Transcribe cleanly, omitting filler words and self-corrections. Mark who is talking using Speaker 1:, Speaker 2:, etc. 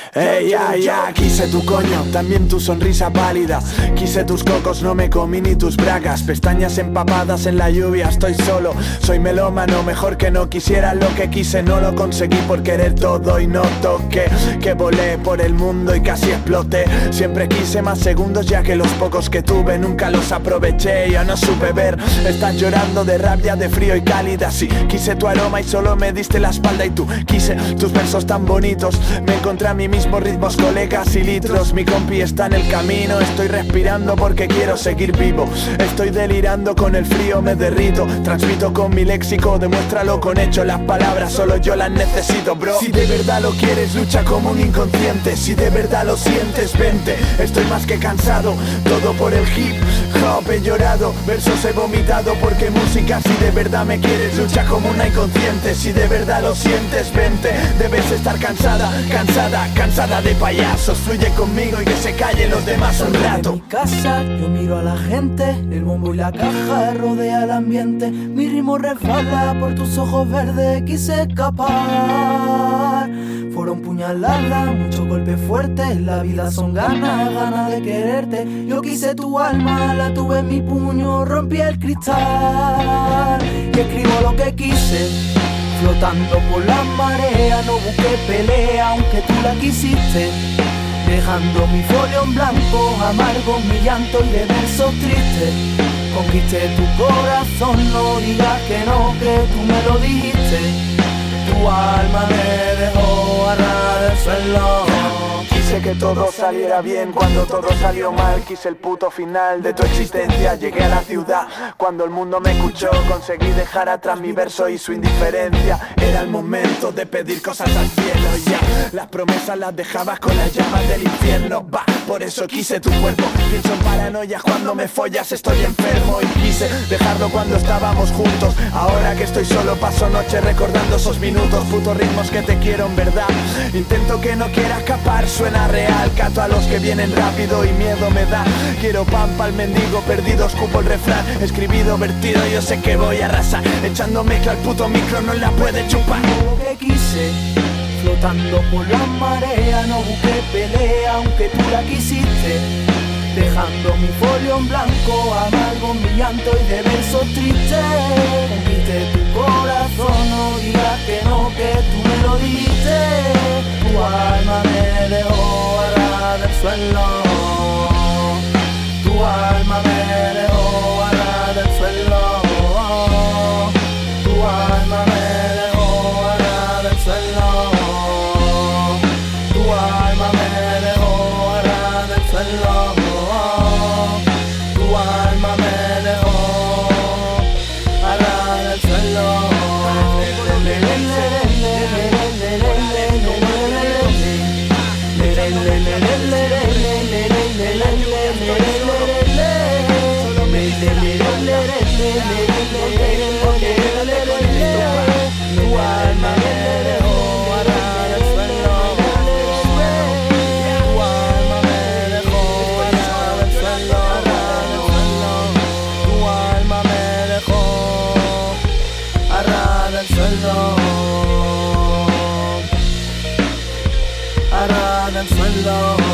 Speaker 1: Ya, quise tu coño, también tu sonrisa pálida. Quise tus cocos, no me comí ni tus bragas. Pestañas empapadas en la lluvia, estoy solo. Soy melómano, mejor que no quisiera lo que quise. No lo conseguí por querer todo y no toqué. Que volé por el mundo y casi exploté. Siempre quise más segundos ya que los pocos que tuve nunca los aproveché. Yo no supe ver, estás llorando de rabia, de frío y cálida. Sí, quise tu aroma y solo me diste la espalda. Y tú, quise tus versos tan bonitos. Me encontré a mí mismo, ritmos, colegas y litros. Mi compi está en el camino, estoy respirando porque quiero seguir vivo. Estoy delirando con el frío, me derrito. Transmito con mi léxico, demuéstralo con hechos. Las palabras solo yo las necesito, bro. Si de verdad lo quieres, lucha como un inconsciente. Si de verdad lo sientes, vente. Estoy más que cansado, todo por el hip hop. He llorado, versos he vomitado porque música. Si de verdad me quieres, lucha como una inconsciente. Si de verdad lo sientes, vente. Debes estar cansada, cansada de payasos. Fluye conmigo y que se callen los demás un rato.
Speaker 2: En mi casa yo miro a la gente, el bombo y la caja rodea el ambiente. Mi ritmo resbala por tus ojos verdes, quise escapar. Fueron puñaladas, muchos golpes fuertes. La vida son ganas de quererte. Yo quise tu alma, la tuve en mi puño, rompí el cristal. Y escribo lo que quise, flotando por la marea. No busqué pelea, aunque tú la quisiste. Dejando mi folio en blanco, amargo mi llanto y de versos tristes. Conquisté tu corazón, no digas que no, que tú me lo dijiste. Tu alma me dejó a ras del suelo.
Speaker 1: Quise que todo saliera bien cuando todo salió mal. Quise el puto final de tu existencia. Llegué a la ciudad cuando el mundo me escuchó. Conseguí dejar atrás mi verso y su indiferencia. Era el momento de pedir cosas al cielo. Ya, las promesas las dejabas con las llamas del infierno. Va, por eso quise tu cuerpo. Pienso en paranoias cuando me follas, estoy enfermo. Y quise dejarlo cuando estábamos juntos. Ahora que estoy solo paso noche recordando esos minutos. Putos ritmos que te quiero en verdad. Intento que no quiera escapar, suena real. Cato a los que vienen rápido y miedo me da. Quiero pan pa'l mendigo perdido, escupo el refrán. Escribido, vertido, yo sé que voy a arrasar. Echando mezcla al puto micro, no la puede chupar.
Speaker 2: Lo que quise, flotando por la marea. No busqué pelea, aunque tú la quisiste. Dejando mi folio en blanco, amargo mi llanto y de versos tristes. Conquisté tu corazón, no digas que no, que tú me lo dijiste. Tu alma me dejó a ras del suelo. Tu alma me dejó a ras del suelo. Tu alma me dejó a ras del suelo. Tu alma me dejó a ras del suelo. Tu alma me dejó a ras del suelo. Tu alma me dejó a ras del suelo. Tu alma me dejó a ras del suelo. Tu alma me dejó a ras del suelo. A ras del suelo.